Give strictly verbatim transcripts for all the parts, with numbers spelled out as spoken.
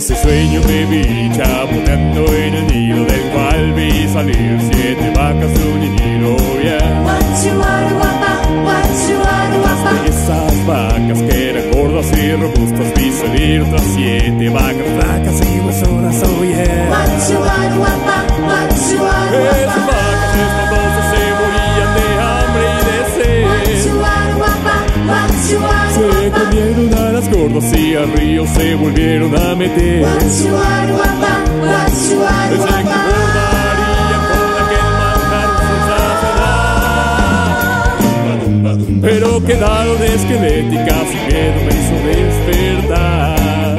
ese sueño me vi chapoteando en el Nilo, del cual vi salir siete vacas de un hilo, yeah. De esas vacas que eran gordas y robustas vi salir otras siete vacas flacas y huesonas, oh yeah. Esas vacas espantosas se morían de hambre y de sed. Se comieron a las gordas y al río se volvieron a meter. Pensé que engordarían con aquel manjar sensacional, pero quedaron esqueléticas y miedo me hizo despertar.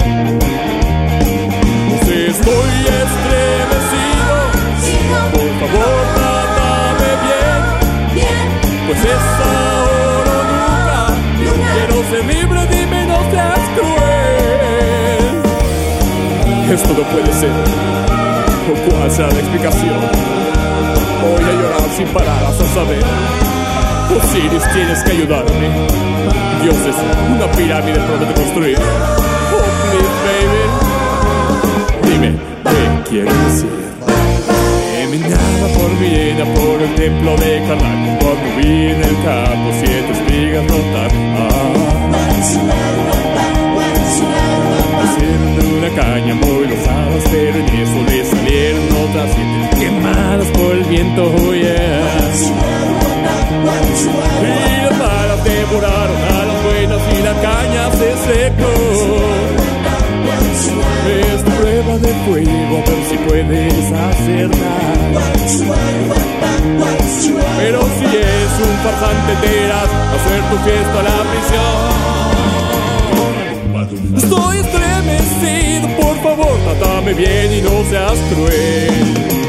Pues estoy estremecido, por favor trátame bien, pues es ahora o nunca. Quiero ser libre, dime, no seas cruel. Esto no puede ser. ¿O cuál será la explicación? Voy a llorar sin parar hasta saber. Osiris, tienes que ayudarme. Dioses, una pirámide prometo construir. Oh, please, baby. Dime, ¿qué quieres decir? Caminaba por Viena, por el templo de Karnak, cuando vi en el campo siete espigas brotar. Ah. Hicieron de una caña muy losadas, pero en eso le salieron otras siete quemadas por el viento, oh yeah. Y las malas devoraron a las buenas y la caña se secó. Es prueba de fuego, a ver si puedes acertar. Pero si es un farsante te irás a hacer tu fiesta a la prisión. Estoy estremecido, por favor, trátame bien y no seas cruel.